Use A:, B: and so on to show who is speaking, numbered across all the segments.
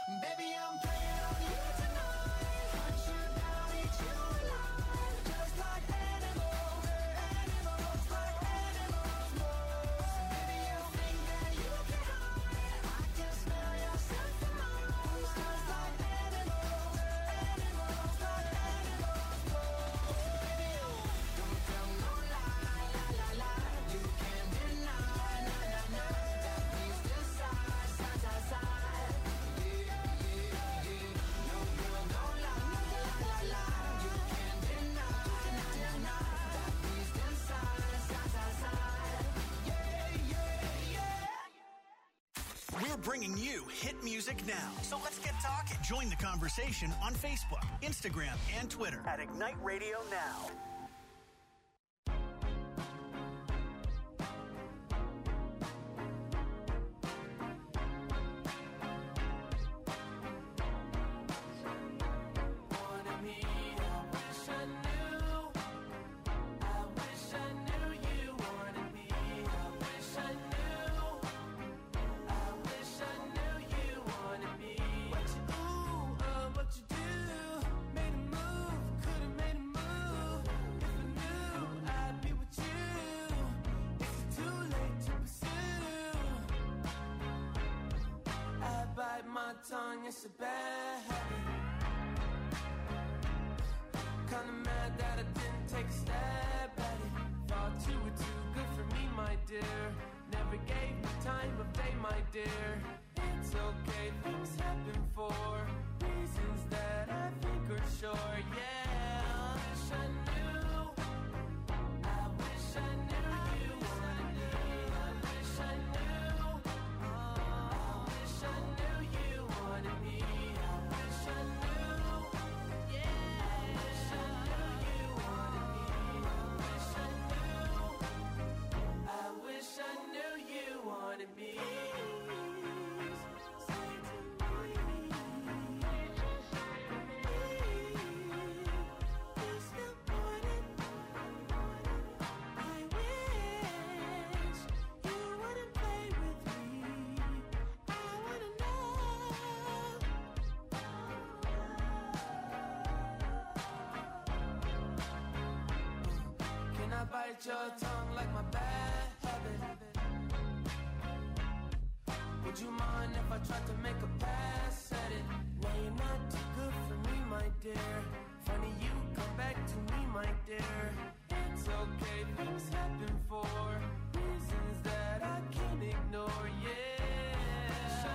A: Baby, I'm playing on you tonight. Hunt you down, eat you alive. Just like animals, animals, like animals. So baby, you think that you can hide? I can smell yourself from miles. Just like animals, animals, like animals. So baby, don't tell no lie, la la la. You can't deny, na na na. That means this side, side, side, side. Yeah, yeah, yeah. No girl, don't lie, la la la. You can't deny, na na na. That means this side, side, side, side. Yeah, yeah, yeah.
B: We're bringing you hit music now. So let's get talking. Join the conversation on Facebook, Instagram, and Twitter at Ignite Radio Now.
A: Wanted me, I wish I knew. I wish I knew you wanted me. I wish I knew. I wish I knew you wanted me. What you what you do? Made a move, could've made a move. If I knew I'd be with you. Is it too late to pursue? I bite my tongue, it's a bad habit. Kinda mad that I didn't take a stab at it. Thought you were too good for me, my dear. Never gave me time of day, my dear. It's okay, things happen for reasons that I think are sure. Yeah, I wish I knew. I wish I knew you wanted me. I wish I knew. I wish I knew you wanted me. I wish I knew. Yeah, I wish I knew you wanted me. I wish I knew. I wish I knew you wanted me. Say to me, you still want it. I wish you wouldn't play with me. I wanna know. Can I bite your tongue like my bad habit? Would you mind if I tried to make a pass at it? Now you're not too good for me, my dear. Funny you come back to me, my dear. It's okay, things happen for reasons that I can't ignore. Yeah,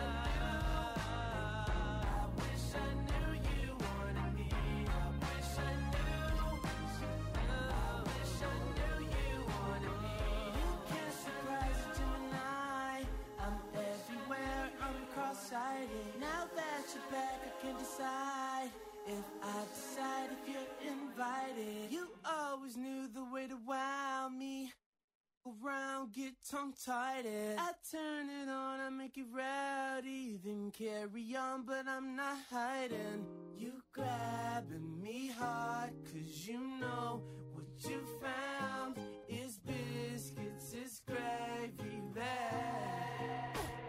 A: I wish I knew you wanted me. I wish I knew. I wish I knew you wanted me. You can't surprise a Gemini. I'm everywhere, I'm cross-sighted. Now that you're back, I can decide if I decide if you're invited. You always knew the way to wow me. Around, get tongue-tied. I turn it on, I make it rowdy. Then carry on, but I'm not hiding. You grabbing me hard, 'cause you know what you found is biscuits, is gravy bag.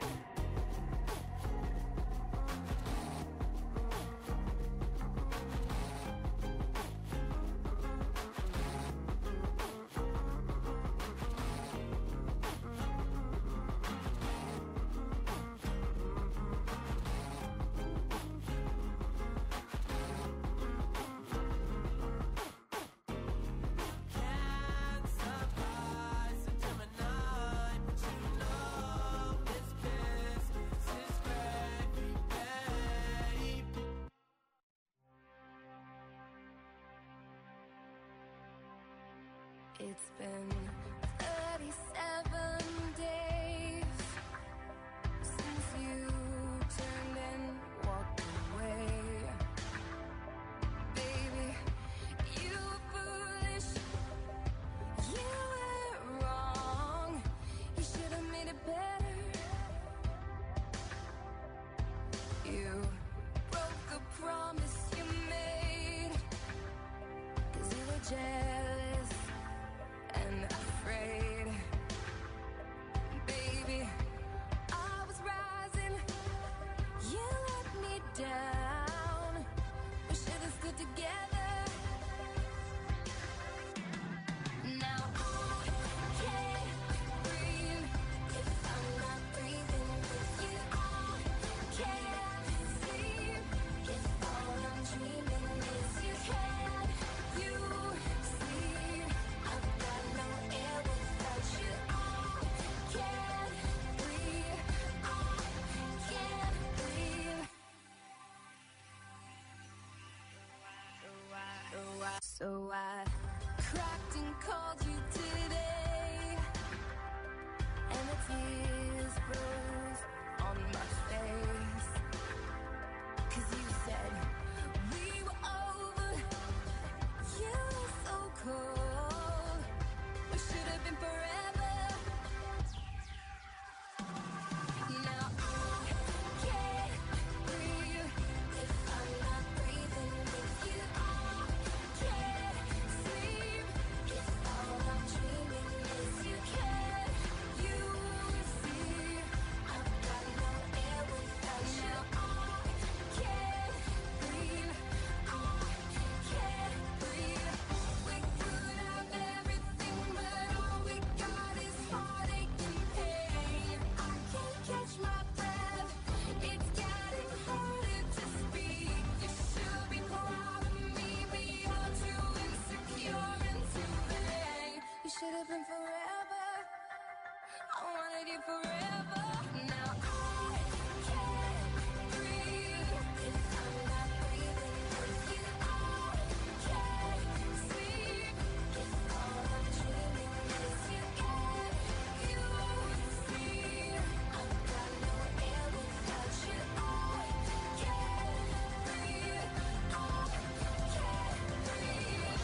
A: Can't surprise a Gemini, but you know it's biscuits, it's gravy, babe.
C: It's been 37 days since you turned and walked away. Baby, you were foolish, you were wrong. You should have made it better. You broke a promise you made, 'cause you were jealous and afraid. Baby, I was rising, you let me So I cracked and called you today, and the tears froze on my face. 'Cause you said we were over, you were so cold. We should have been forever. Now I can't breathe if I'm not breathing with you. I can't sleep if all I'm dreaming is you. Can't you see I've got no air without you? I can't breathe. I can't breathe. We could have everything, but all we got is heartache and pain. I can't catch my breath. It's getting harder to speak. You should be proud of me. We are too insecure and too vain. You should have been forever. I wanted you forever. Now I can't breathe if I'm not breathing with you. I can't sleep if all I'm dreaming is you. Can't you see I've got no air without you? I can't breathe. I can't breathe.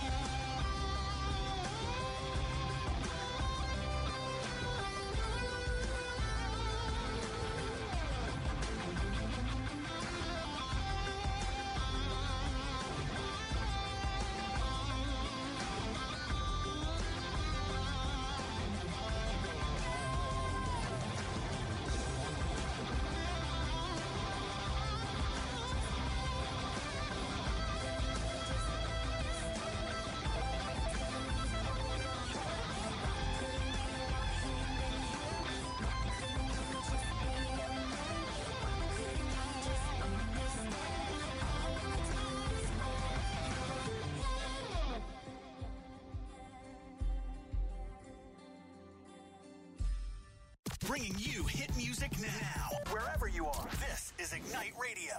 B: Bringing you hit music now, wherever you are. This is Ignite Radio.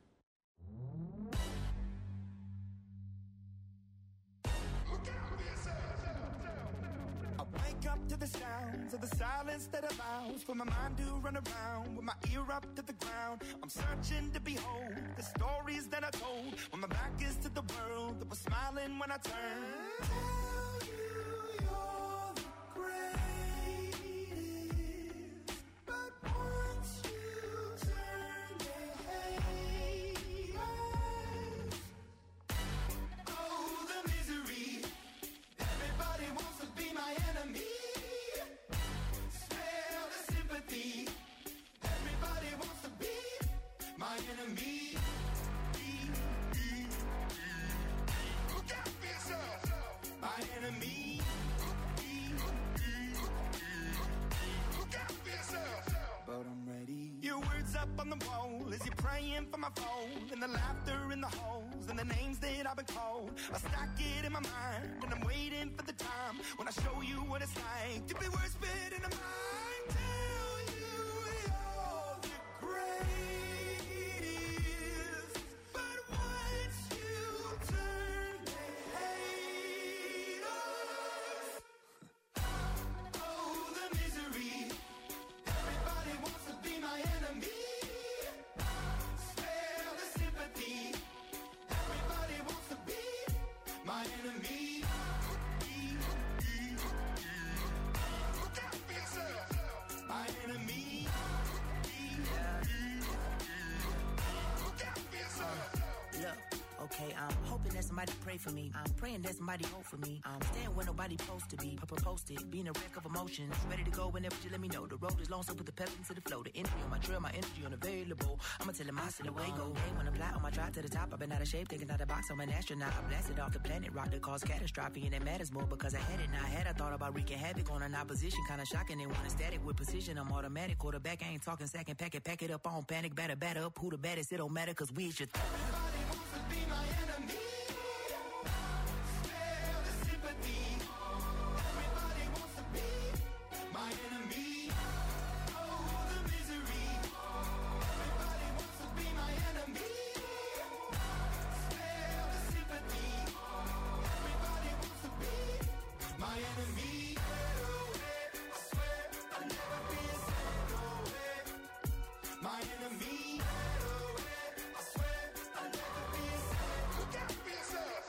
D: I wake up to the sounds of the silence that allows for my mind to run around with my ear up to the ground. I'm searching to behold the stories that I told when my back is to the world that was smiling when I turned. Tell you you're the greatest, but once you turn, they hate us. Oh, the misery. Everybody wants to be my enemy. Smell the sympathy. Everybody wants to be my enemy. Look out for yourself. My enemy. Look out for yourself. But I'm ready. Your words up on the wall as you're praying for my phone, and the laughter in the halls, and the names that I've been called. I stack it in my mind, and I'm waiting for the time when I show you what it's like to be worse fit in a mind. Tell you you're the greatest, but once you turn, they hate us. Oh, the misery. Everybody wants to be my enemy. Spare the sympathy. Everybody wants to be my enemy. Look out for yourself. My enemy. Look out for yourself.
E: Look, okay, I'm hoping that somebody pray for me. I'm praying that somebody hope for me. I'm staying where nobody supposed to be. Posted, being a wreck of emotions. Ready to go whenever you let me know. The road is long, so put the pedal into the flow. The energy on my trail, my energy unavailable. I'ma tell him I see the way go. Hey, when I'm fly on my drive to the top, I've been out of shape, thinking out the box. I'm an astronaut. I blasted off the planet, rock that caused catastrophe, and it matters more because I had it. Now I had, I thought about wreaking havoc on an opposition, kinda shocking. They want a static with precision. I'm automatic, quarterback. I ain't talking second, pack it up on panic, batter up. Who the baddest? It don't matter, cause we is your
D: Everybody wants to be my enemy. Spare the sympathy. Everybody wants to be my enemy. Oh, the misery. Everybody wants to be my enemy. Spare the sympathy. enemy. I swear I'll never be the same. Look out for yourself.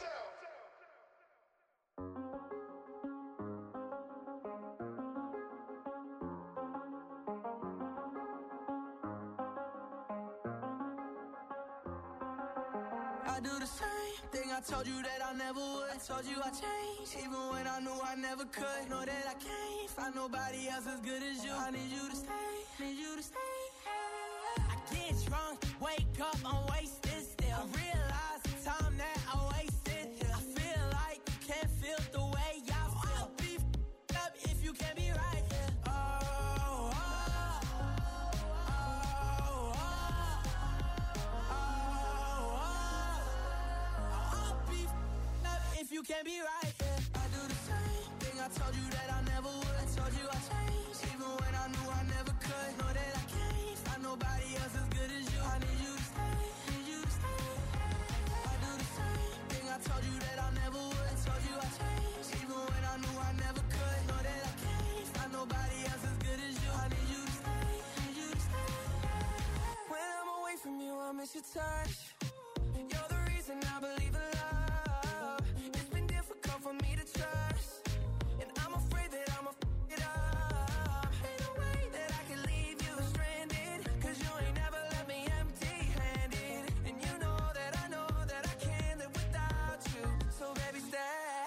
E: I do the same thing I told you that I never would. I told you I changed, even when I knew I never could. Know that I can't find nobody else as good as you. I need you to stay, need you to stay. I get drunk, wake up, I'm wasted still. I realize the time that I wasted here. I feel like you can't feel the way I feel. I'll be f***ed up if you can't be right here. If you can't be right, yeah. I do the same thing I told you that I never would. I told you I changed, even when I knew I never could. Know that I can't find nobody else as good as you. I need you to stay, need you to stay. I do the same thing I told you that I never would. I told you I changed, even when I knew I never could. Know that I can't find nobody else as good as you. I need you to stay, need you to stay. When I'm away from you, I miss your touch. You're the reason I believe in love. For me to trust, and I'm afraid that I'ma f*** it up. Ain't no way that I can leave you stranded, 'cause you ain't never left me empty-handed. And you know that I can't live without you. So baby, stay.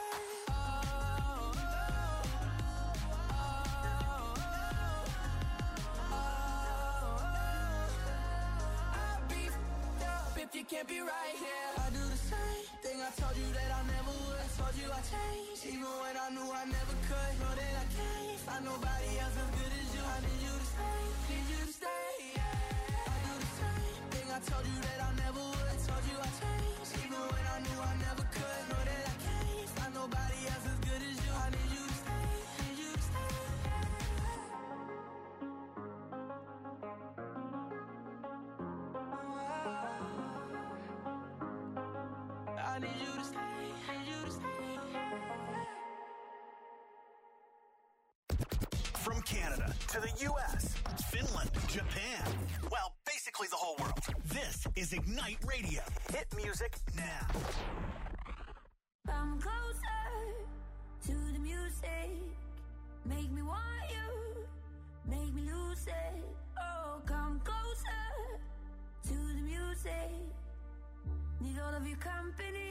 E: I'll be f***ed up if you can't be right here. I do the same thing I told you that I never would. I told you I changed, even when I knew I never could. Know that I can't find nobody else as good as you. I need you to stay, need you to stay. Yeah. I do the same thing I told you that I never would. I told you I changed, even when I knew I never could. Know that I can't find nobody else as good as you. I need you to stay, need you to stay. I need you to stay, need you to stay.
B: From Canada to the U.S., Finland, Japan, well, basically the whole world. This is Ignite Radio. Hit music now.
C: Come closer to the music. Make me want you. Make me lose it. Oh, come closer to the music. Need all of your company.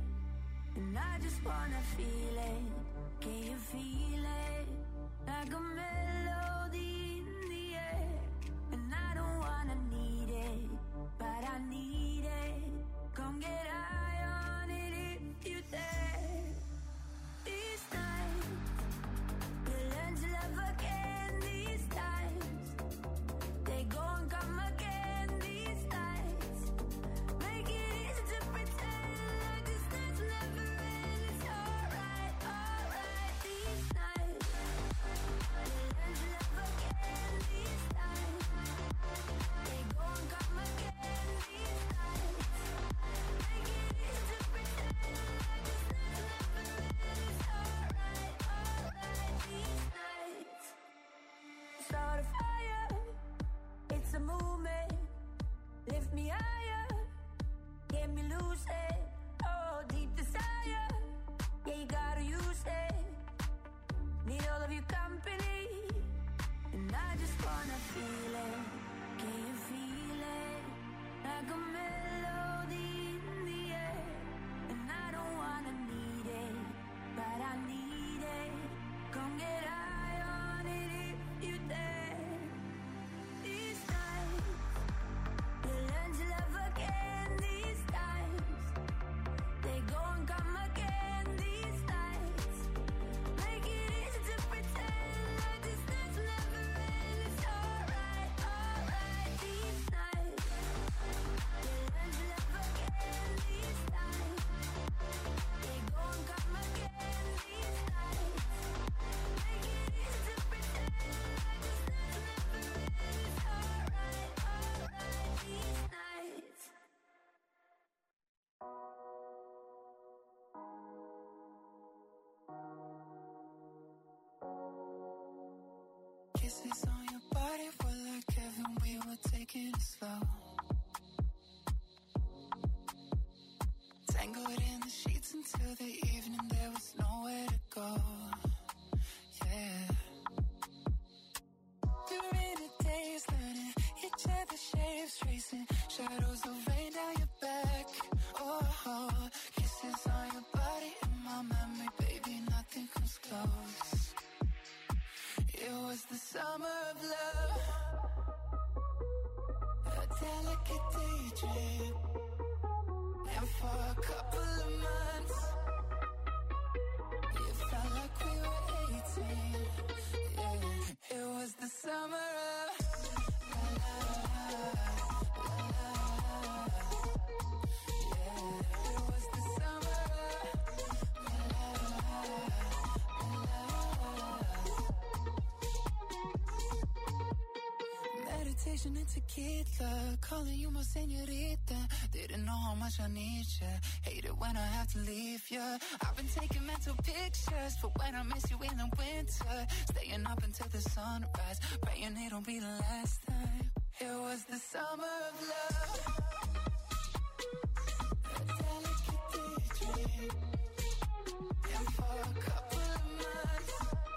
C: And I just wanna feel it. Can you feel it? Like a melody in the air. And I don't wanna need it, but I need it. Come get high on it if you dare. These nights, we'll learn to love again. These times, they go and come again. These nights, make it easy to pretend like this night's never end. It's alright, alright. These nights, we'll learn to love again. These times, they go and come again. These nights, make it easy to pretend like this night's never end. It's alright, alright. These nights, start a fire. It's a movement. Lift me higher. Get me lucid. Oh, deep desire. Yeah, you gotta use it. Need all of your company. And I just wanna feel it. Can you feel it? Like a melody in the air. And I don't wanna need it, but I need it. Come get high on it if you dare. These nights, we'll learn to love again. These times, they go and come again. These nights, make it easy to pretend like this night's never end. It's alright, alright. These nights, we'll learn to love again. These times, they go and come again. These nights, make it easy to pretend like this night's never end. It's alright, alright. These nights.
A: Kisses on your body were like heaven. We
F: we were taking it slow. Tangled in the sheets until the evening, there was nowhere to go. Yeah. Through rainy days, learning each other's shapes, tracing shadows of rain down your back. Oh, kisses on your body and my memory, baby, nothing comes close. It was the summer of love, a delicate daydream. And for a couple of months, it felt like we were 18. Yeah, it was the summer of yeah, it was the summer of meditation and tequila, calling you my señorita. Didn't know how much I need you. Hate it when I have to leave you. I've been taking mental pictures for when I miss you in the winter. Staying up until the sunrise, praying it'll be the last time. It was the summer of love, a delicate daydream. And for a couple of months,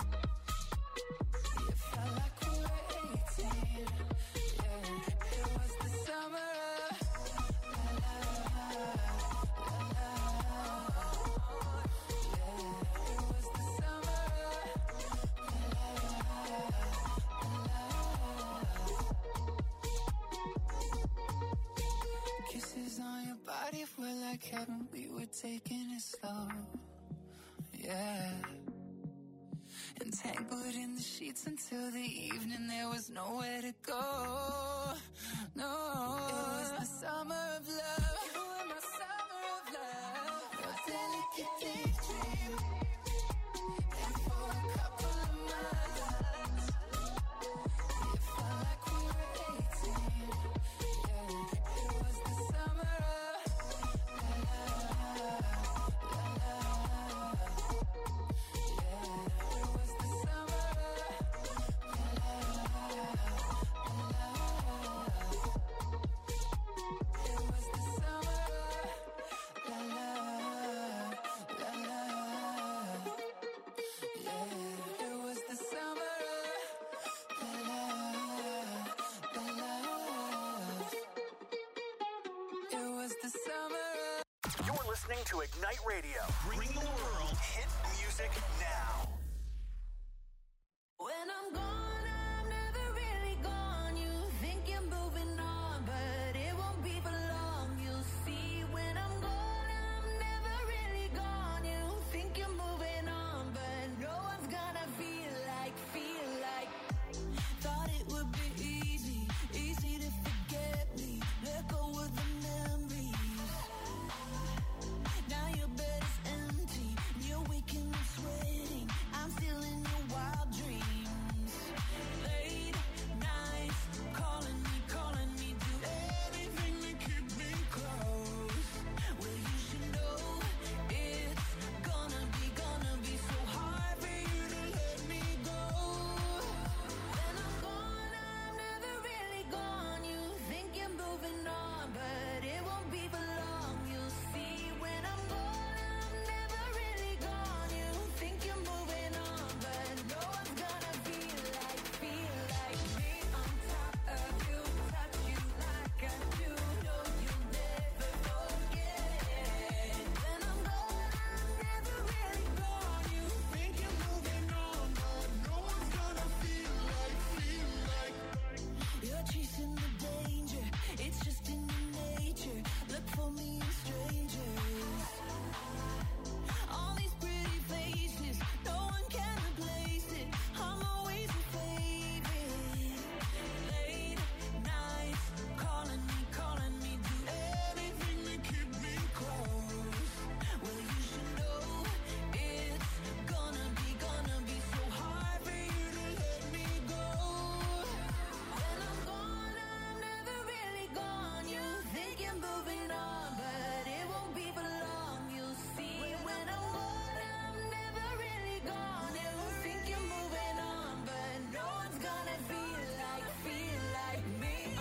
F: it felt like we were 18. Yeah, it was the summer of kisses on your body were like heaven, we were taking it slow. Yeah. Entangled in the sheets until the evening, there was nowhere to go. No. It was the summer of love. You were my summer of love. A delicate daydream. And for a couple of months, it felt like we were 18. Yeah, it was the summer
B: You're listening to Ignite Radio. Bring the world hit music now.
C: When I'm gone, I'm never really gone. You think you're moving on, but it won't be for long. You'll see when I'm gone, I'm never really gone. You think you're moving on, but no one's gonna feel like. Thought it would be easy to forget me. Let go of the memories. Now your bed is empty, and you're waking up sweating. I'm still in your wild dreams. Late nights, calling me, do anything to keep me close. Well, you should know it's gonna be so hard for you to let me go. When I'm gone, I'm never really gone. You think you're moving on, but it won't be for long. You'll see when I'm gone, I'm never really gone. You think you're moving on, but no one's gonna feel like me on top of you, touch you like I do. No, you'll never forget. When I'm gone, I'm never really gone. You think you're moving on, but no one's gonna feel like. You're chasing the danger, it's just in your nature. Look for me in strangers. All these pretty faces, no one can replace it. I'm always your favorite. Late nights, calling me, do anything to keep me close. Well, you should know it's gonna be so hard for you to let me go. When I'm gone, I'm never really gone. You think you're moving on, but it won't be for long. You'll see when I'm gone, I'm never really gone. You think you're moving on, but no one's gonna feel like me.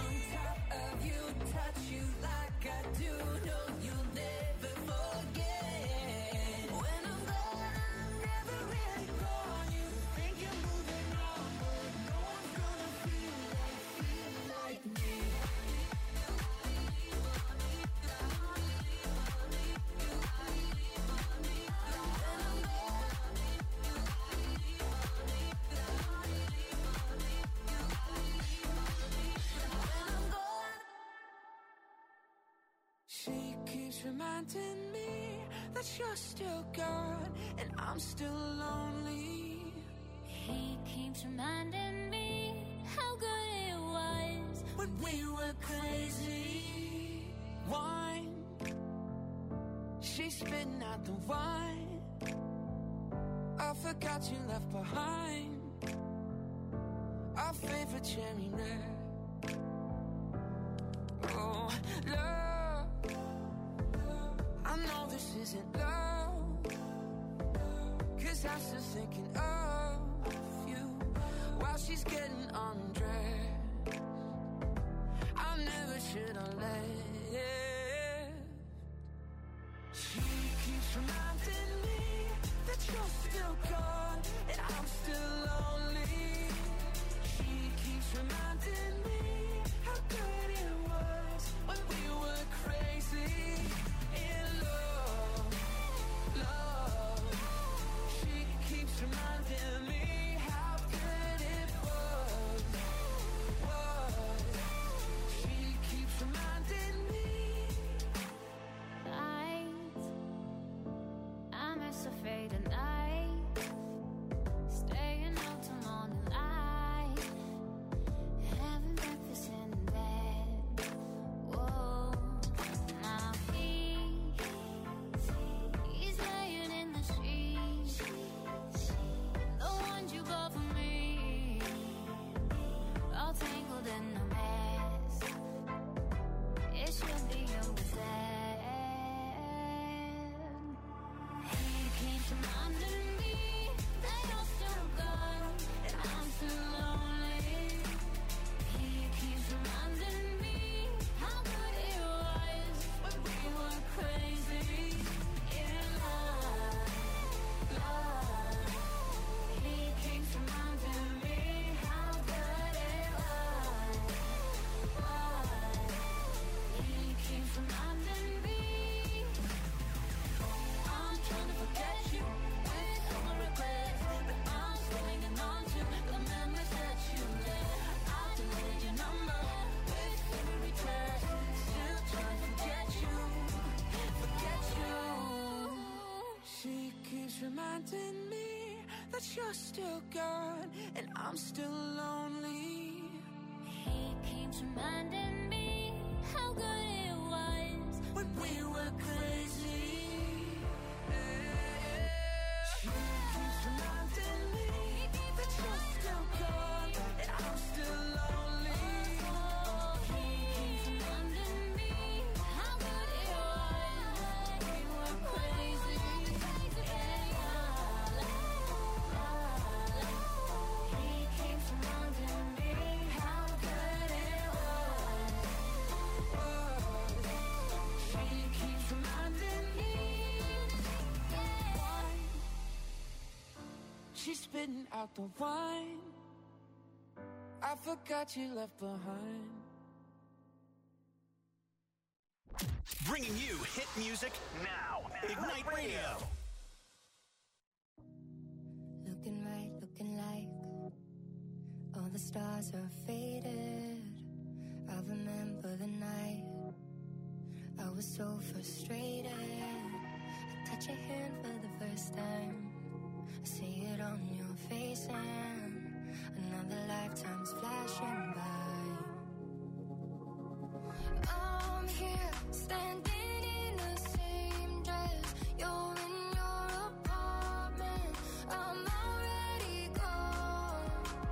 F: keeps reminding me that you're still gone and I'm still lonely.
C: He keeps reminding me how good it was
F: When we were crazy. Wine, she's spitting out the wine. I forgot you left behind our favorite cherry red. Oh, love, I know this isn't love, 'cause I'm still thinking of you while she's getting undressed. I never should have left. She keeps reminding me that you're still gone and I'm still lonely. She keeps reminding me how good it was when we were crazy in love, love. She keeps reminding me how good it was. She keeps reminding me.
C: I'm as afraid of night, staying out till morning light, having breakfast in bed. Whoa, now he's laying in the sheets, the ones you bought for me, all tangled in a mess. It should be over there. He keeps reminding me that you're still gone and I'm still lonely. He keeps reminding me how good it was when we were crazy in love, love. He keeps reminding me how good it was. He keeps reminding me. I'm trying to forget you with all my regrets, but I'm still hanging on to the memories that you left. I deleted your number with every text, still trying to forget you, forget you.
F: She keeps reminding me that you're still gone and I'm still lonely.
C: He keeps reminding me how good it was
F: When we were crazy. She keeps reminding me that you're still gone and I'm still lonely.
C: He keeps reminding me how good it was when we were crazy. He keeps reminding me how good it was.
F: She keeps reminding me. She's spitting out the wine. I forgot you left behind.
B: Bringing you hit music now. Ignite Radio.
G: Looking right, looking like all the stars are faded. I remember the night I was so frustrated. I touch your hand for the first time. I see it on your face and another lifetime's flashing by. I'm here standing in the same dress. You're in your apartment. I'm already gone.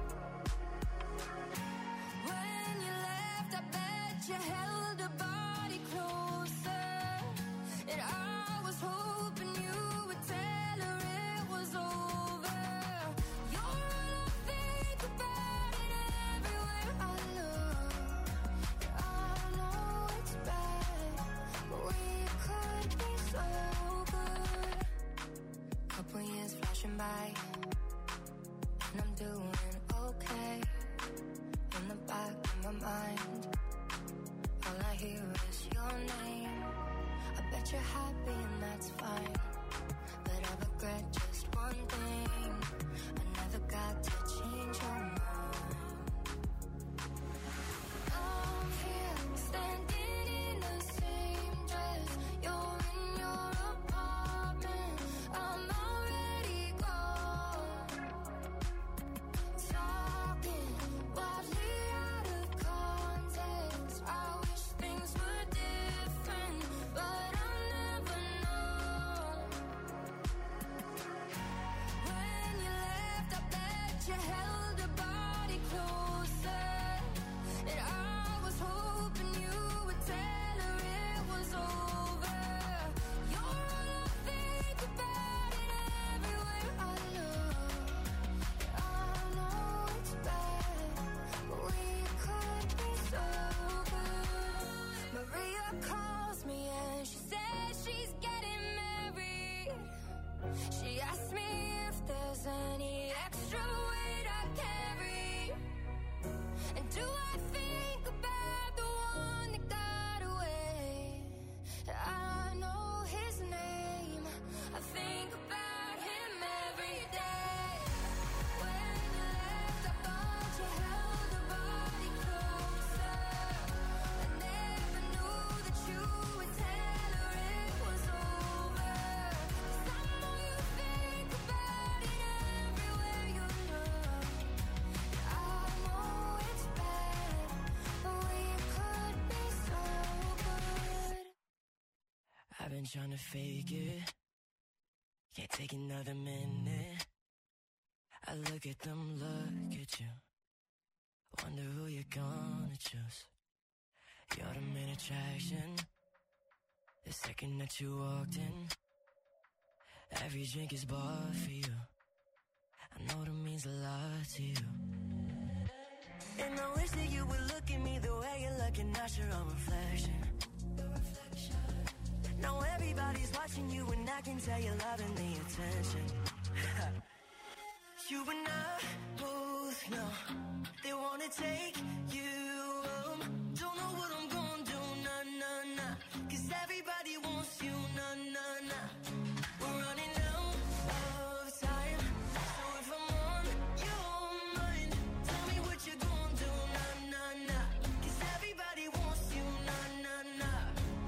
G: When you left, I bet you held a body closer. And I was hoping you would tell her it was over. You're all I think about and everywhere I look. I know it's bad, but we could be so good. Couple years flashing by, and I'm doing okay. In the back of my mind, all I hear is your name. I bet you're happy and that's fine, but I regret just one thing. I never got to change your mind. I'm here standing in the same dress.
H: been trying to fake it. Can't take another minute. I look at them, look at you. Wonder who you're gonna choose. You're the main attraction. The second that you walked in, every drink is bought for you. I know that means a lot to you. And I wish that you would look at me the way you're looking, not your own reflection. Now everybody's watching you and I can tell you're loving the attention. You and I both know they wanna take you home. Don't know what I'm gonna do, nah, nah, nah. Cause everybody wants you, nah, nah, nah. We're running out of time. So if I'm on your mind, tell me what you're gonna do, nah, nah, nah. Cause everybody wants you, nah, nah, nah.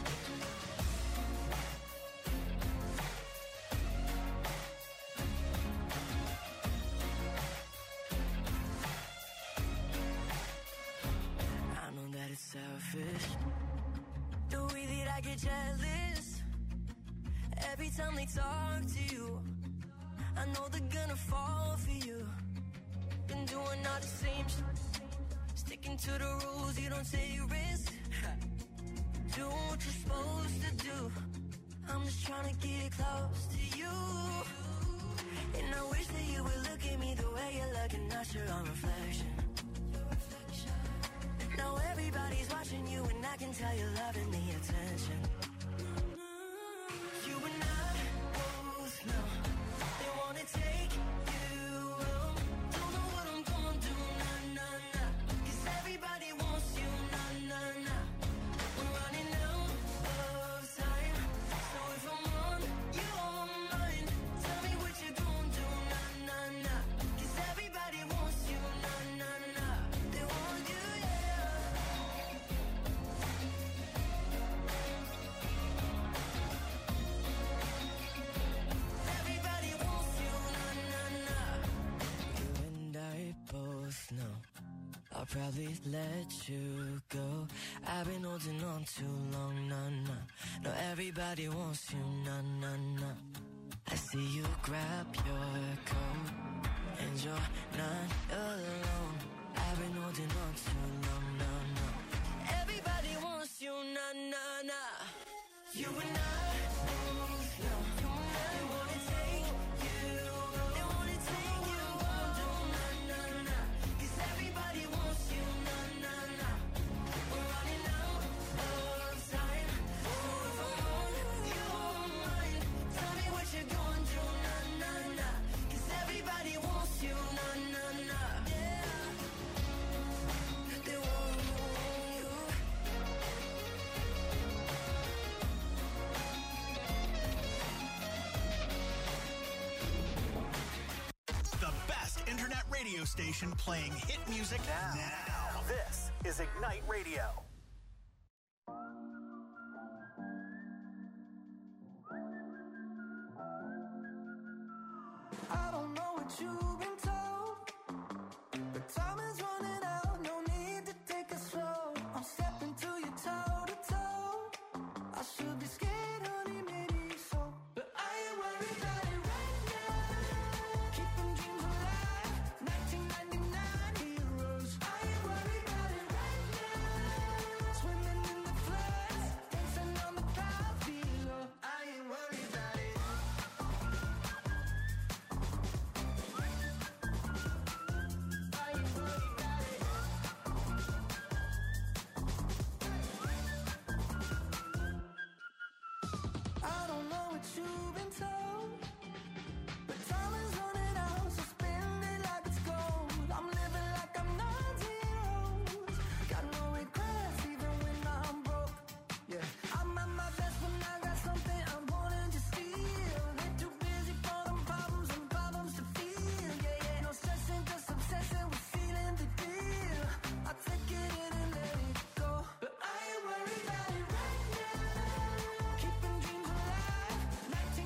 H: I know that it's selfish, the way that I get jealous every time they talk to you. I know they're gonna fall for you. Been doing all the same shit, sticking to the rules, you don't take risks. Doing what you're supposed to do. I'm just trying to get close to you. And I wish that you would look at me the way you're looking, not your own reflection. Now everybody's watching you and I can tell you're loving the attention. You and I both know they wanna take you home. Don't know what I'm gonna do, nah, nah, nah. Cause everybody wants you, nah, nah, nah. We're running out of time. So if I'm on your mind, tell me what you're gonna do, nah, nah, nah. Cause everybody wants you, nah, nah, nah. They want you, yeah. Everybody wants you, nah, nah, nah. You and I both know I'll probably let you go. I've been holding on too long, nah, nah. No, everybody wants you, nah, nah, nah. I see you grab your coat and you're not alone. I've been holding on too long, nah, nah. Everybody wants you, nah, nah, nah. You and I both know they wanna take you, they wanna take you home, do, nah, nah, nah. Cause everybody wants you, nah, nah, nah. We're running out of time. So if I'm on your mind, tell me what you're gonna do, nah, nah, nah. Cause everybody wants you, nah, nah, nah. Yeah. They want you.
B: The best internet radio station playing hit music now. This is Ignite Radio.
D: I don't know what you've been told, but time is running out. No need to take it slow. I'm stepping to you toe to toe. I should be scared, honey, maybe so, but I ain't worried about it right now. Keeping dreams alive, 1999 heroes. I ain't worried about it right now. Swimming in the floods, dancing on the clouds below. I ain't worried about it. I don't know what you've been told, but time is running out, so spend it like it's gold. I'm living like I'm not zeros. Got no regrets even when I'm broke. Yeah, I'm at my best when I got something I wanted to steal. Ain't too busy for them problems and problems to feel. Yeah, yeah, no stressing, just obsessing with feeling the deal. I take it in and let it go, but I ain't worried about it right now. Keeping dreams alive, 1999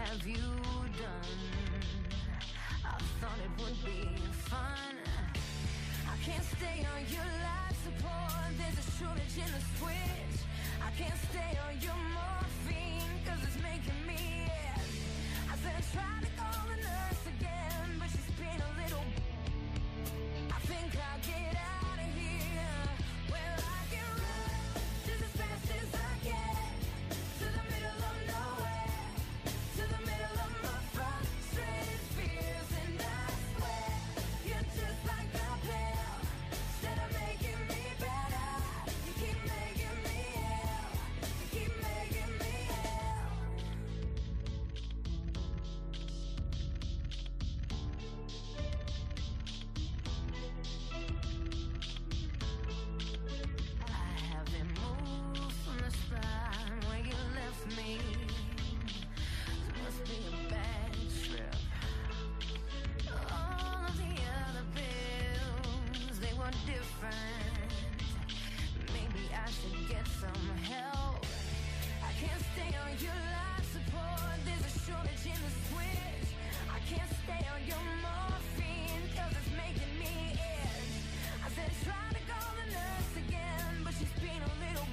C: have you done? I thought it would be fun. I can't stay on your life support. There's a shortage in the switch. I can't stay on your morphine, cause it's making me ill. I said I tried to call the nurse again, but she's been a little. I think I'll get out of here. Well, I can run just as fast as I can to the middle of nowhere, to the middle of my frustrated fears, and I swear you're just like a pill. Instead of making me better, you keep making me ill. You keep making me ill. I haven't moved from the spot where you left me. It must be a bad trip. All of the other pills, they were different. Maybe I should get some help. I can't stay on your life support. There's a shortage in the switch. I can't stay on your morphine, cause it's making me itch. I said try to call the nurse again, but she's been a little.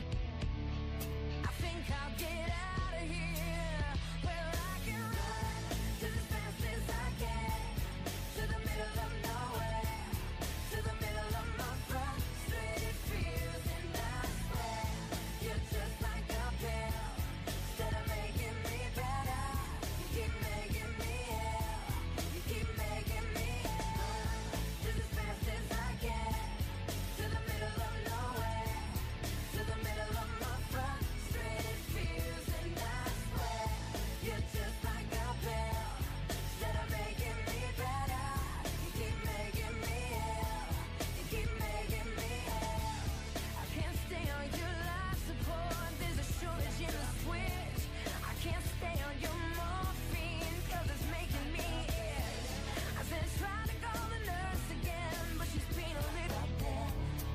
C: I think I'll get out of here. Well, I can run just as fast as I can to the middle of nowhere, to the middle of my frustrated fears, and I swear you're just like a pill. Instead of making me better, you keep making me ill. You keep making me ill. Just as fast as I can to the middle of nowhere, to the middle of my frustrated fears, and I swear you're just like a pill. Instead of making me better, you keep making me ill. You keep making me ill. I can't stay on your life support. There's a shortage in the switch. I can't stay on your morphine, cause it's making me itch. I said try to call the nurse again, but she's been a little dead.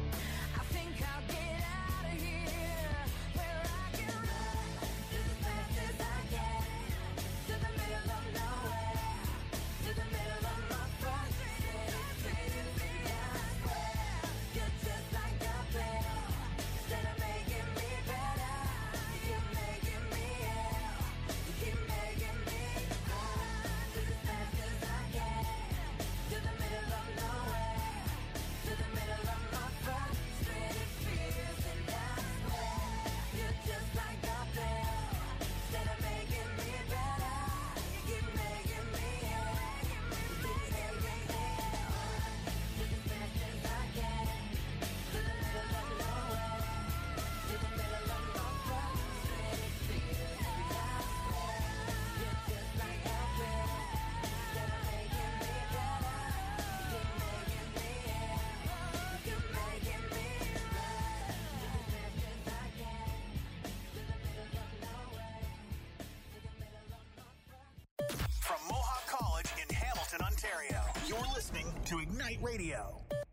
C: I think I'll get out of here. Well, I can run just as fast as I can to the middle of nowhere, to the middle of my frustrated fears, and I swear you're just like a pill. Instead of making me better, you keep making me ill. You keep making me run just as fast as I can to the middle of nowhere, to the middle of my frustrated fears, and I swear you're just like a pill. Instead of making me better, you keep making me ill. You keep making me ill. Just as fast as I can to the middle of nowhere, to the middle of my frustrated fears, and I swear you're just like a pill. Instead of making me better, you keep making me ill. You keep making me run just as fast as I can to the middle of nowhere, to the middle of my.
B: From Mohawk College in Hamilton, Ontario, you're listening to Ignite Radio.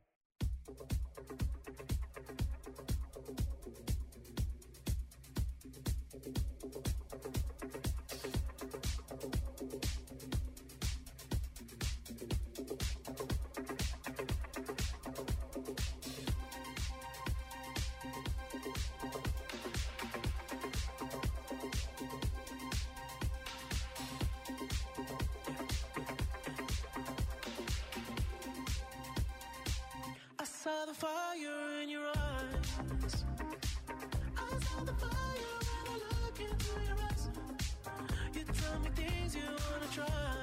H: I saw the fire in your eyes. I saw the fire when I look into your eyes. You tell me things you wanna try.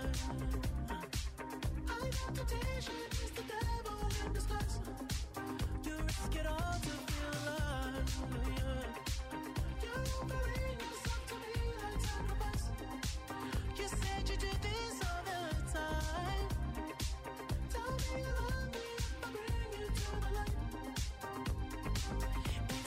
H: I got temptation, it's the devil in disguise. You risk it all to feel alive. Yeah. You're offering yourself to me like sacrifice. You said you do this all the time. Tell me you love me if I bring you to the light.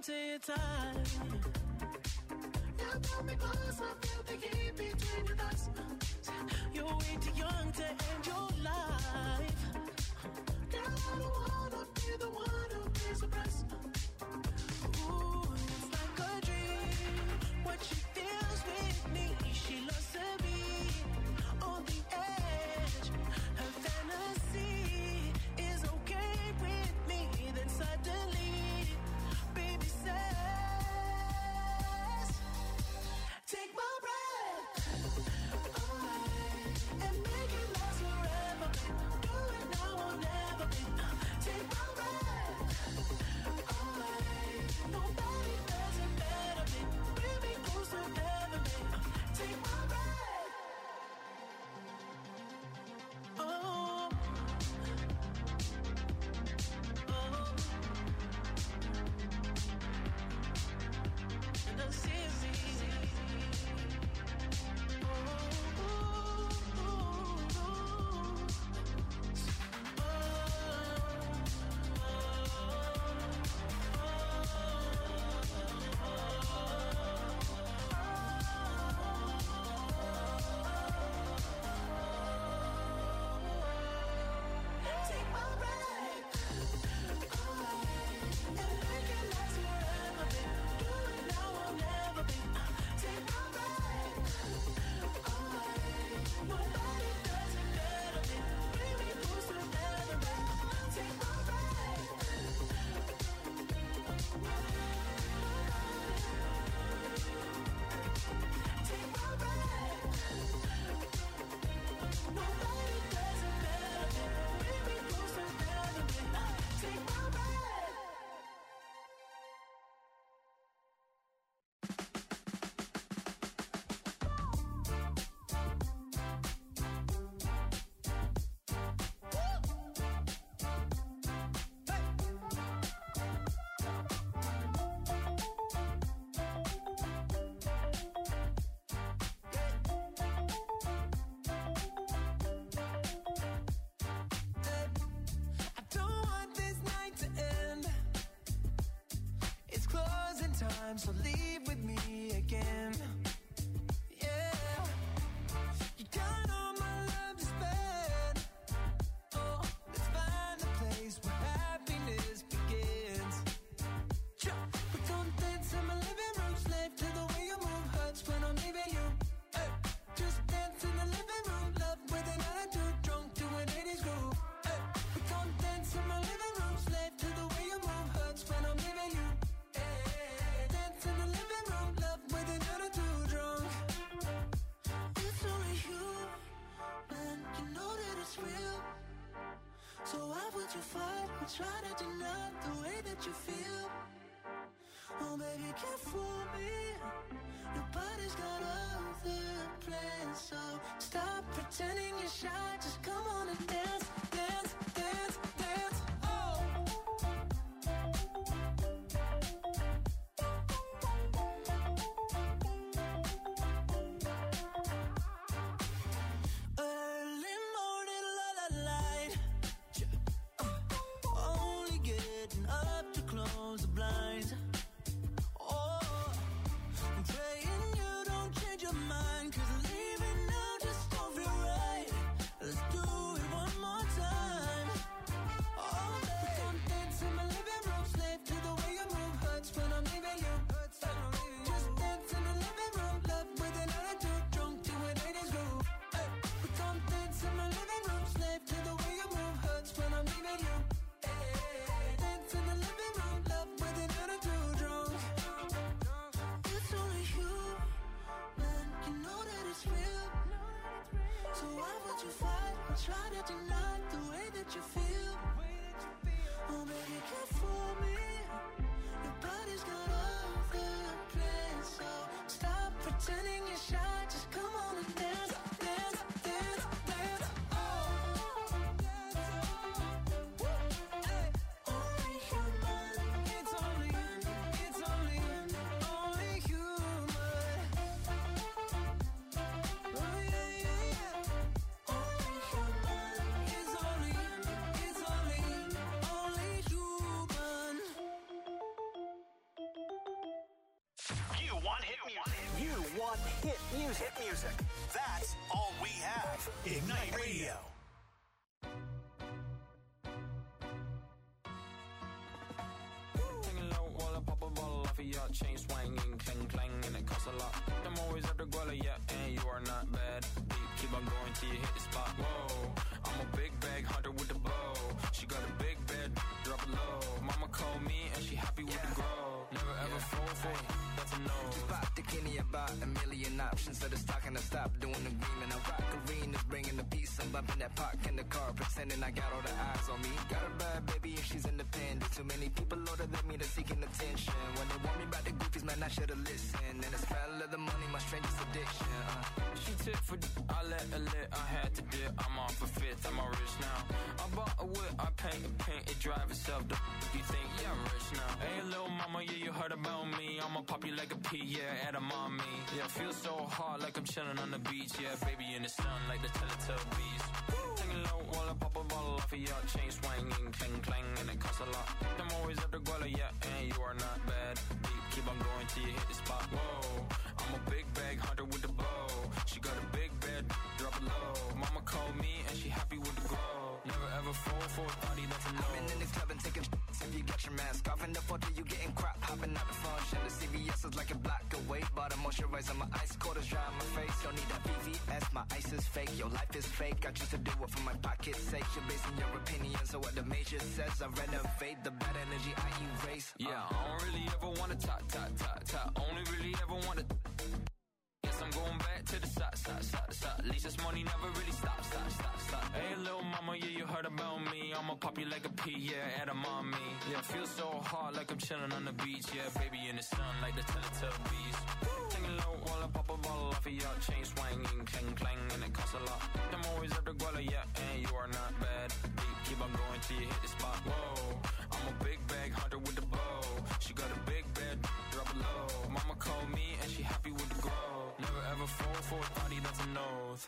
H: till you're tired. You pull me close, I feel the heat between your thighs. You're way too young to end your life. Girl, I don't wanna be the one who pays the price. Ooh, it's like a dream. What she feels with me, she loves to be on the edge. Her fantasy is okay with me. Then suddenly, baby says, take my breath away and make it last forever. Do it now or never. Take my breath away. Nobody does it better. Bring me closer ever. Take my breath. Oh. And I see me. Take my breath away and make it last forever. Do it now or never. Take my breath away. Nobody does it better. Bring me closer ever. Take my breath. Take my breath. Nobody does it better. Bring me closer ever. Take my breath. I don't want this night to end. It's closing time, so leave with me again. Yeah, you got all my love to spend. Oh, let's find a place where happiness begins. We don't dance in my living room, slave to the way you move. Hurts when I'm leaving you. Hey, just dance in the living room, love with an attitude, drunk to an 80s groove. Hey, we don't dance in my living room, slave to the way you move. Hurts when I'm leaving you. Hey, dance in the living room, love with an attitude, drunk. It's only you, man, you know that it's real. So why would you fight or try to deny the way that you feel? Oh, baby, can't fool me. Your body's got other plans, so stop pretending you're shy. Just come on and dance, dance, dance, dance. Oh. Early morning, light. Only getting up to close the blinds. Oh, I'm praying you don't change your mind, 'cause leaving now just don't feel right. Let's do it one more time. Oh, baby, come dance in my living room, slave to the way you move. Hurts when I'm leaving you. Just dance in the living room, love with an attitude, drunk to an 80s groove. Hey, we come dance in my living room, slave to the way you move. Hurts when I'm leaving you. Hey, dance in the living room, love with an attitude,
B: Hit music. Hit music. That's all we have. Ignite Radio.
I: Taking low while I pop a bottle off of your chain swinging, clang clang, and it costs a lot. I'm always after Guala, yeah, and you are not bad. Deep, keep on going till you hit the spot. Whoa, I'm a big bag hunter with the bow. She got a big bed, drop it low. Mama called me and she happy with the grow. Never ever fall for it, that's a no.
J: Just pop the Kenny about a million options. So the stock and I stop doing the green. And I rock arenas, bringing the peace. I'm bumping that park in the car, pretending I got all the eyes on me. Got a bad baby and she's independent. Too many people older than me that's seeking attention. When they want me about the goofies, man, I should've listened. And the smell of the money, my strangest addiction.
I: She tip for I let her lit, I had to dip. I'm off a fifth, I'm all rich now. I bought a whip, I paint it drive itself. You think, yeah, I'm rich now. Hey, little mama, yeah, you heard about me. I'ma pop you like a pea, yeah, at a mommy. Yeah, feel so hot like I'm chilling on the beach. Yeah, baby in the sun like the Teletubbies. Taking low while I pop a bottle off of your chain swinging, clang clang, and it costs a lot. I'm always after Guala, yeah, and you are not bad. Deep, keep on going till you hit the spot. Whoa, I'm a big bag hunter with the bow. She got a big bed, drop it low. Mama called me and she happy with the grow. Never ever fall for a thotty, that's a no.
J: I've been in the club and taking if you got your mask off. In the photo you getting crap, hopping out the function. The CVS is like a block away. Bought a moisturizer, my ice quarters dry on my face. Don't need that VVS, my ice is fake. Your life is fake, I choose to do it for my pocket's sake. You're basing your opinions on what the major says. I renovate the bad energy I erase.
I: Yeah, I don't really ever wanna talk. Only really ever wanna. Guess I'm going back to the side. At least this money never really stops. Hey, little mama, yeah, you heard about me. I'ma pop you like a pea, yeah, at a mommy. Yeah, feel so hot like I'm chilling on the beach. Yeah, baby in the sun like the Teletubbies. Taking low while I pop a bottle off of your chain swinging, clang clang, and it costs a lot. I'm always after Guala, yeah, and you are not bad. Deep, keep on going till you hit the spot. Whoa, I'm a big bag hunter with the bow. She got a big bed, drop it low. Mama called me and she happy with the grow. Never ever fall for a thotty, that's a nose.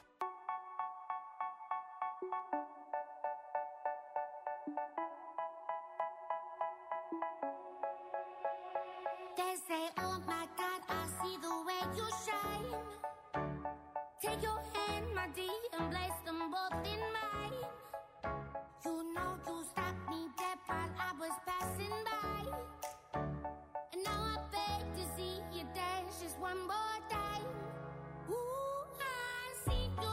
C: They say, oh my God, I see the way you shine. Take your hand, my dear, and place them both in mine. You know you stopped me dead while I was passing by. And now I beg to see you dance just one more time. Ooh, I see you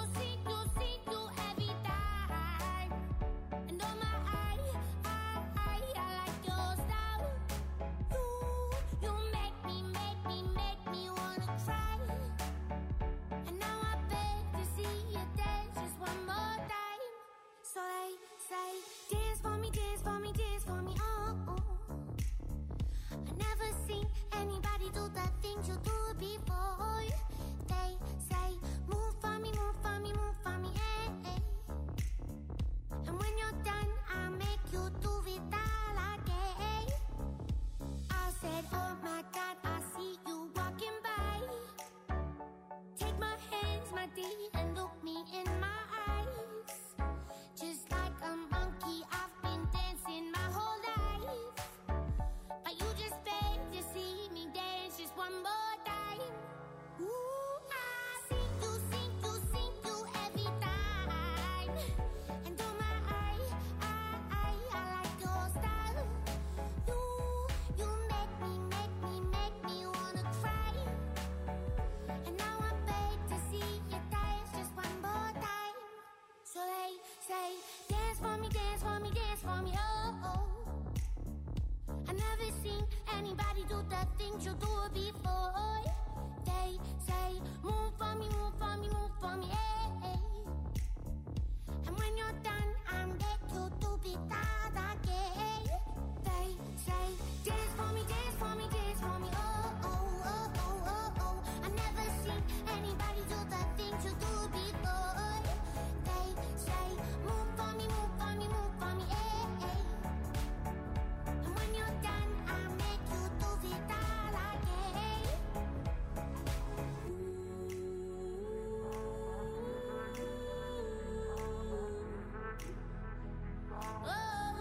C: every time. And oh my, I like your style. You make me wanna cry. And now I beg to see you dance just one more time. So they say, dance for me, dance for me, dance for me, oh. I never seen anybody do the things you do before. They say, move for me, move for me, move for me, eh. And when you're done, I'll make you do it all again. I said, oh my God, I see you walking by. Take my hands, my dear, and look me in my eyes. Just like a monkey, I've been dancing my whole life. But you just beg to see me dance just one more time. Ooh, I see you every time. And oh my, I like your style. You make me wanna cry. And now I beg to see you dance just one more time. So they say, dance for me, dance for me, dance for me, oh. I never seen anybody do the things you do before. They say, move for me, move for me, move for me, eh. And when you're done, I'll make you do it all again. They say, dance for me, dance for me, dance for me, oh. I never seen anybody do the things you do before. They say, move for me, move for me, move for me, eh. And when you're done, I'll make you do it all again. Oh.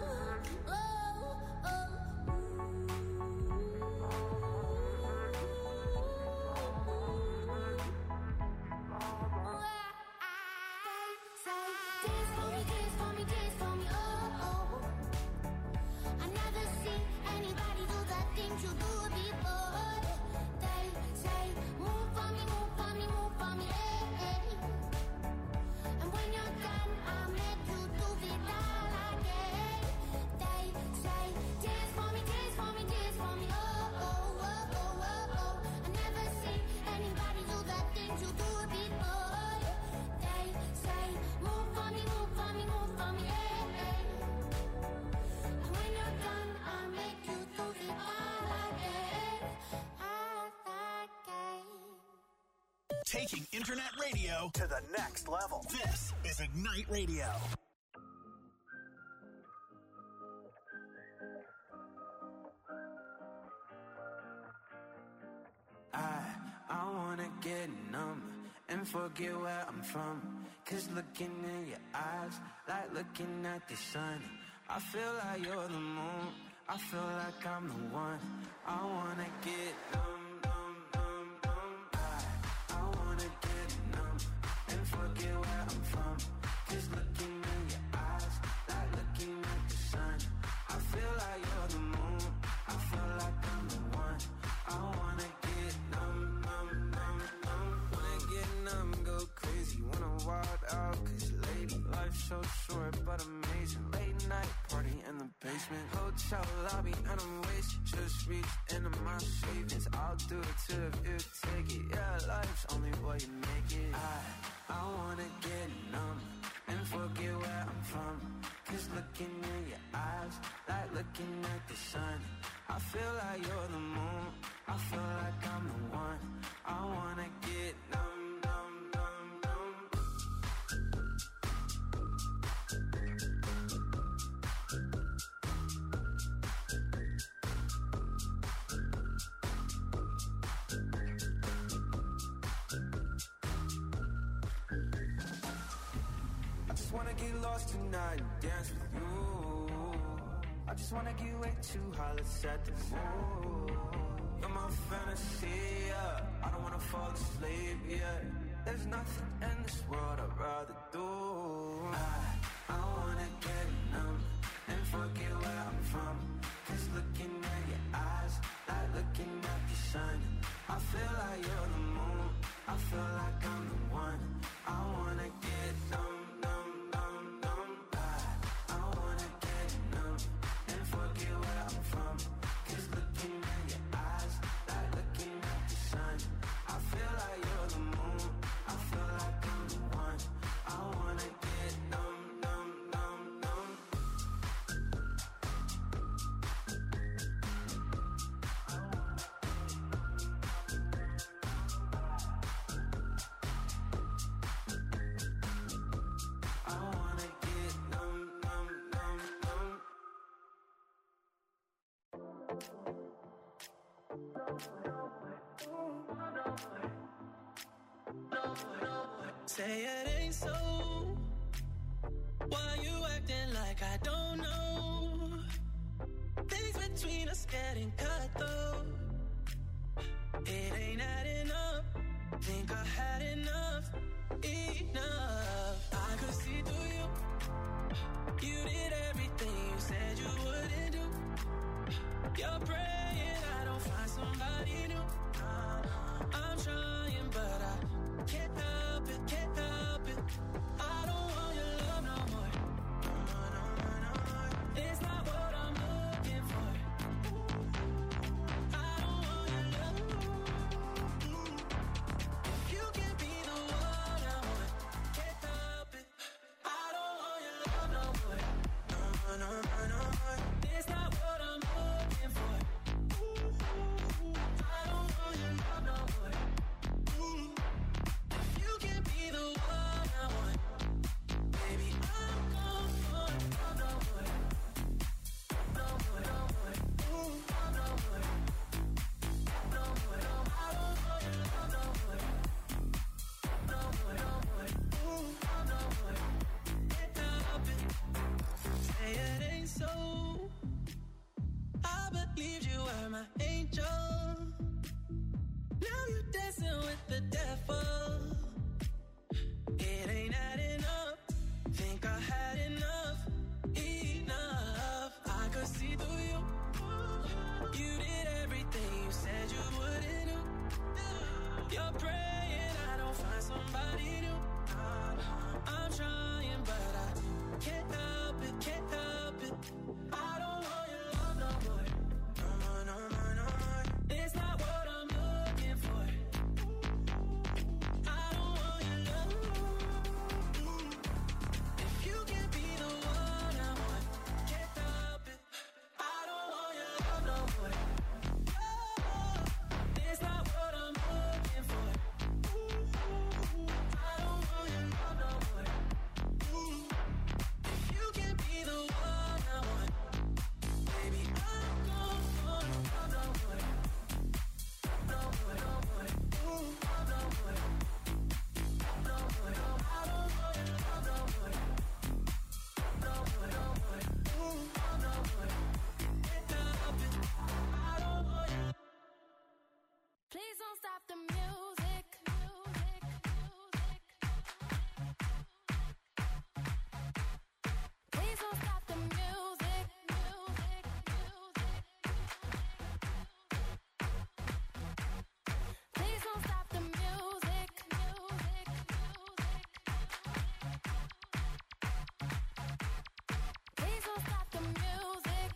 B: Taking internet radio to the next level. This is Ignite Radio.
K: I wanna get numb and forget where I'm from. Cause looking in your eyes, like looking at the sun. I feel like you're the moon, I feel like I'm the one. I wanna get numb, numb, numb, numb. I wanna get numb and forget where I'm from. Cause looking in your eyes, like looking at the sun. I feel like you're the moon, I feel like I'm the one. I wanna get numb, numb, numb, numb. Wanna get numb, go crazy, wanna wild out. Cause lady, life's so short but amazing. Late night party in the basement, hotel lobby and I'm wasted. Just reached into my savings, I'll do it too if you take it. Yeah, life's only what you make it. I wanna get numb and forget where I'm from. Cause looking in your eyes, like looking at the sun. I feel like you're the moon, I feel like I'm the one. I wanna get numb, numb, numb, numb. I just wanna get lost tonight and dance with you. I just wanna get way too high, let's set the mood. You're my fantasy, yeah. I don't wanna fall asleep, yeah. There's nothing in this world I'd rather do. I wanna get numb and forget where I'm from. Cause looking at your eyes, like looking at the sun. I feel like you're the moon, I feel like I'm the one. I wanna get numb, numb, numb, numb. I wanna get numb and forget where I'm from. Cause looking at your eyes, like looking at the sun. I feel like you're the moon, I feel like I'm the one. I wanna get numb, numb, numb, numb. I wanna get numb, numb, numb, numb.
L: Say it ain't so. Why you acting like I don't know? Things between us getting cut though. It ain't adding up. Think I had enough. Enough. I could see through you. You did everything you said you wouldn't do. You're praying I don't find somebody new. I'm trying, but I can't help it, can't help it. I don't want your love no more. It's not what I'm looking for. I don't want your love. If you can be the one I want, can't help it. I don't want your love no more. It's not what I'm looking for. I don't want your love no more. If you can be the one I want, baby, I'm gone for love no more. No more, no more. Love no more. No more, no more. I don't want your love no more. No more, no more. Love no more. Can't help it. Say it ain't so. I believed you were my angel. Now you're dancing with the devil. It ain't adding up. Think I had enough. Enough. I could see through you. You did everything you said you wouldn't do. You're praying I don't find somebody new. I'm trying, but I can't help it, can't help it. I don't want your love no more. No more, no more, no more. It's not what I'm looking for. I don't want your love. If you can be the one I want, can't help it. I don't want your love no more.
G: don't stop the music. Please don't stop the music. Please don't stop the music. Please don't stop the music.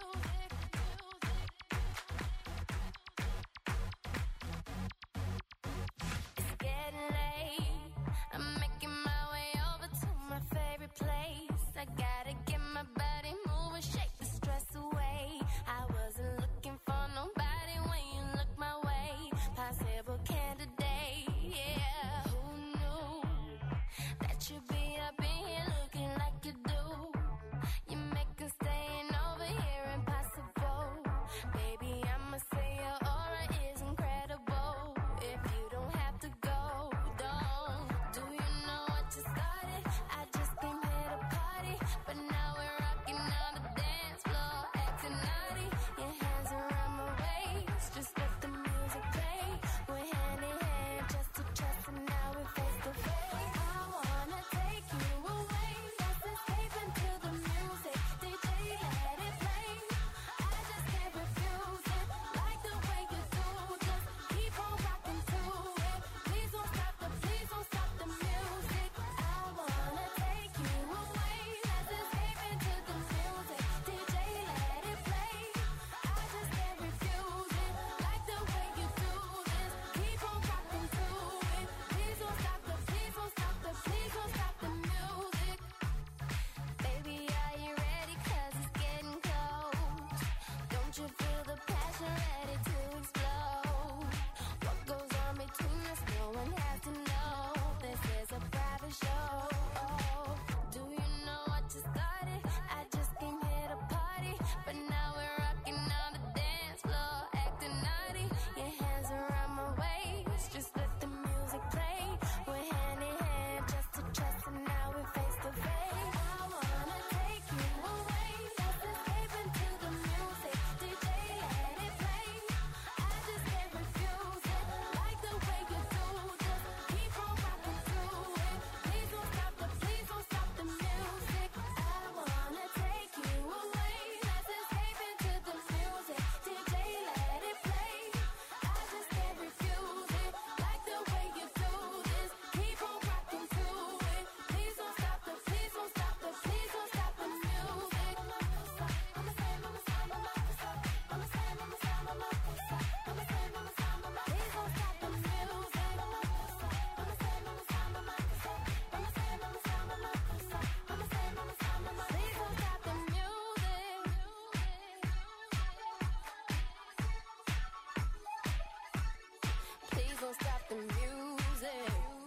G: It's getting late. I'm making my way over to my favorite place. I gotta get my body moving, shake the stress away. I wasn't looking for nobody when you look my way. Possible candidate, yeah. Who knew that you'd be up in here looking like you do? You make us staying over here impossible. Baby, I'ma say your aura is incredible. If you don't have to go, don't. Do you know what you started? I just came here to party, but now we're rocking on the dance floor, acting naughty. Your hands around my waist, just let the music play. We're hand in hand, chest to chest, and now we're face to face. I wanna take you away, let's escape into the music. DJ, let it play. I just can't refuse it, like the way you do. Just keep on rocking to it. Please don't stop the music. I wanna take you away, let's escape into the music. DJ, let it play. I just can't refuse it, like the way you do this. Keep on rocking to it. Please don't stop the music. Baby, are you ready? 'Cause it's getting close. Don't you feel the passion ready to explode? What goes on between us, no one has to know. This is a private show. Do you know what you started? I just came here to party, but now we're rocking on the dance floor, acting naughty. Your hands around my waist, just let the music play. We're hand in hand, chest to chest, and now we're face to face. I wanna take you away, let's escape into the music. DJ, let it play. I just can't refuse it, like the way you do. Just keep on rocking to it. Please don't stop the music. I wanna take you away, let's escape into the music. DJ, let it play. I just can't refuse it, like the way you do this. Keep on rocking to it. Please don't stop the music. Please don't stop the music.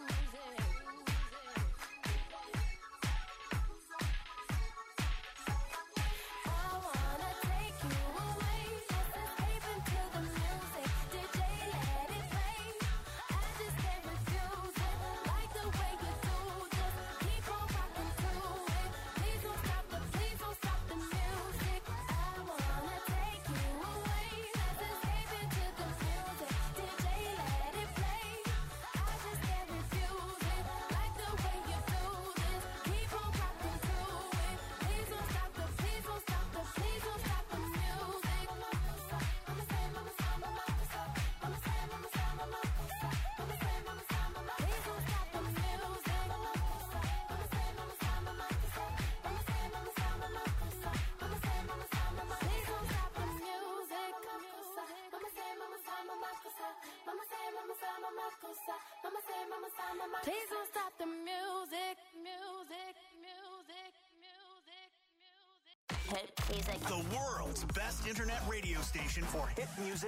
G: I wanna take you away, let's escape into the music. DJ, let it play. I just can't refuse it, like the way you do. Just keep on rocking to it. Please don't stop the music. I wanna take you away, let's escape into the music. DJ, let it play. I just can't refuse it, like the way you do this. Keep on rocking to it. Please don't stop the music. Please don't stop the music.
B: Hit music. The world's best internet radio station for hit music.